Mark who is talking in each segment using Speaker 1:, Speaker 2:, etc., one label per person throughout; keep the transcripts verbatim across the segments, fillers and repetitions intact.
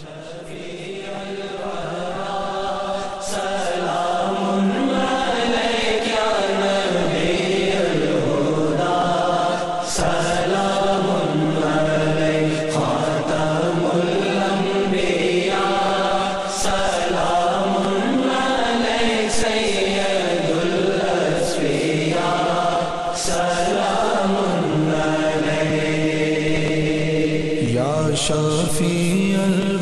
Speaker 1: شفیع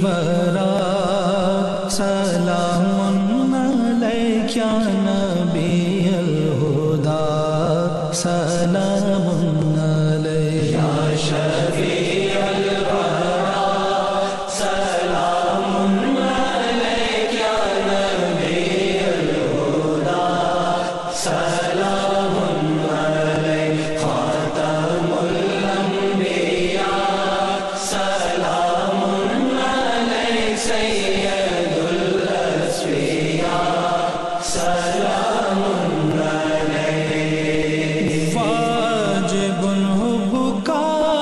Speaker 1: الورا سلام علیک یا نبی الہدا سلام علیک یا شفیع الورا سلام علیک یا نبی الہدا سلام علیک خاتم الانبیاء سلام علیک سید الاسفیاء سلام علیک واجب حبک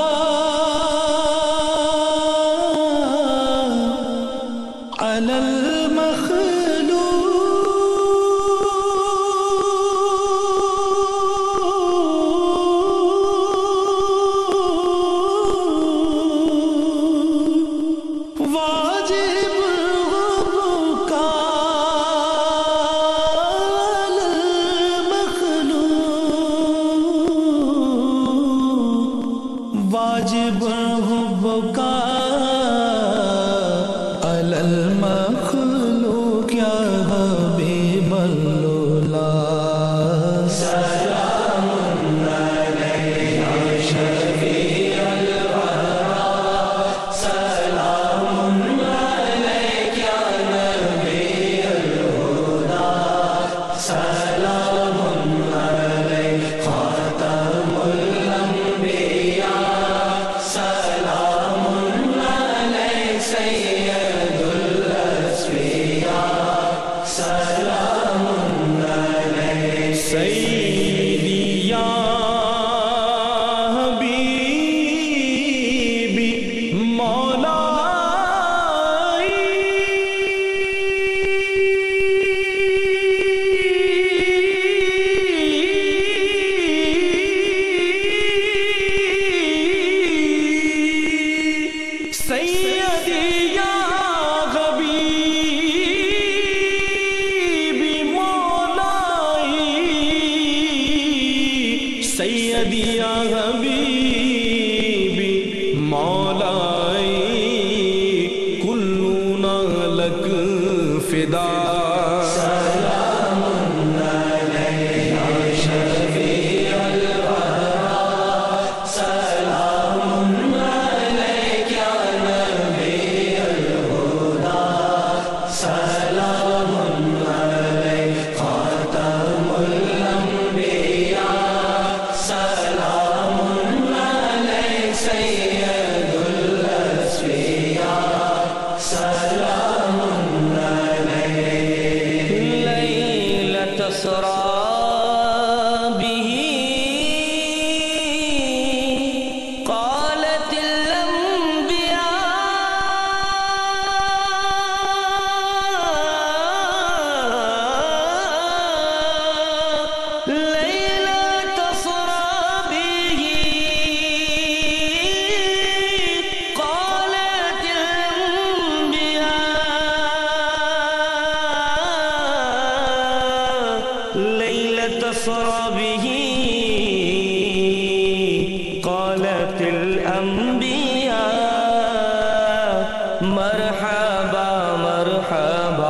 Speaker 1: علی واجب حبک علی المخلوق یا حبیب اللہ سلام علیک یا شفیع الورا سلام علیک یا نبی الہدا سلام علیک خاتم الانبیاء سلام علیک سید الاسفیاء سلام علیک سیدی یا حبیبی مولائی سیدی یا حبیبی مولائی سیدی یا حبیبی مولائی کلنا لک فدا سلام علیک یا شفیع الورا سلام علیک یا نبی الہدا سلام علیک خاتم الانبیاء سلام علیک سید الاسفیاء سلام علیک لیلۃ اسریٰ بہ قالت الانبیاء لیلۃ اسریٰ بہ قالت الانبیاء لیلۃ اسریٰ بہ قالت الانبیاء مرحبا مرحبا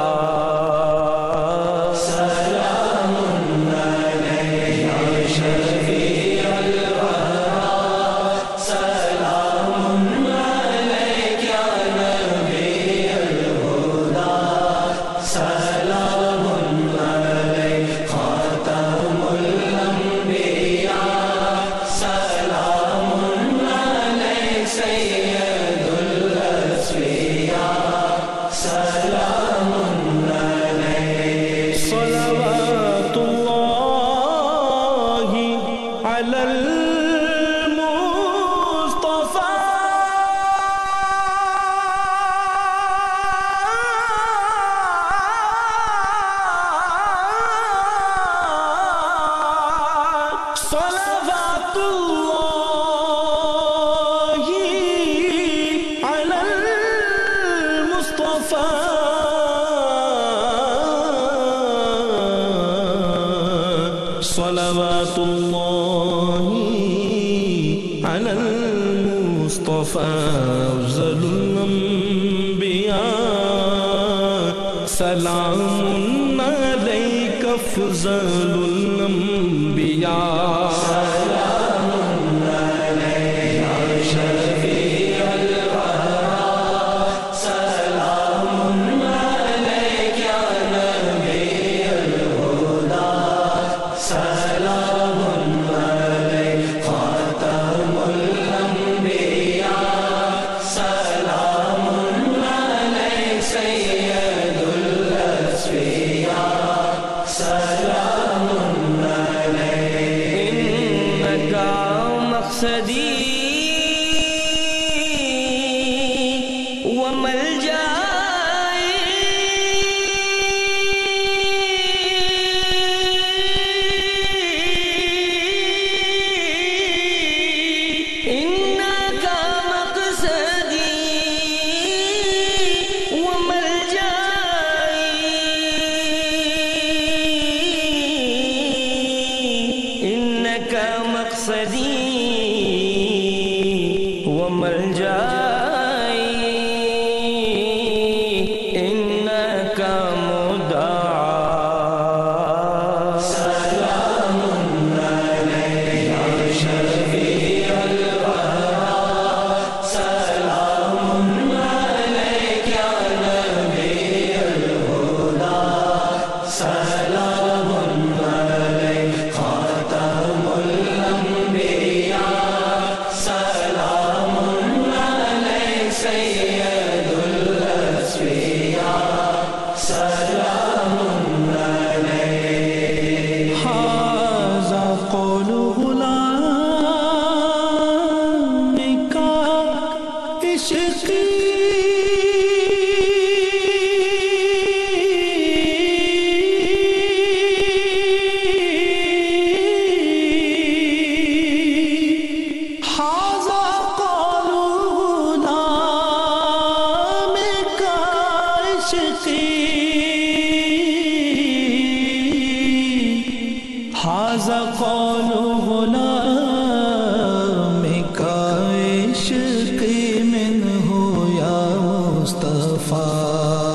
Speaker 1: سلام علیک یا شفیع الورا سلام علیک یا نبی الہدا سلام علیک خاتم الانبیاء سلام علیک سید الاسفیاء
Speaker 2: مصطفى صلوات الله على المصطفى أفضل الأنبياء سلام عليك أفضل الأنبياء
Speaker 1: سلام عليك يا شفيع الورى سلام عليك يا نبي الهدى سلام عليك خاتم الأنبياء سلام عليك سيد الأسفياء سلام عليك
Speaker 2: إنك مقصدي
Speaker 1: هذا قول غلامك عشقي منه يا مصطفى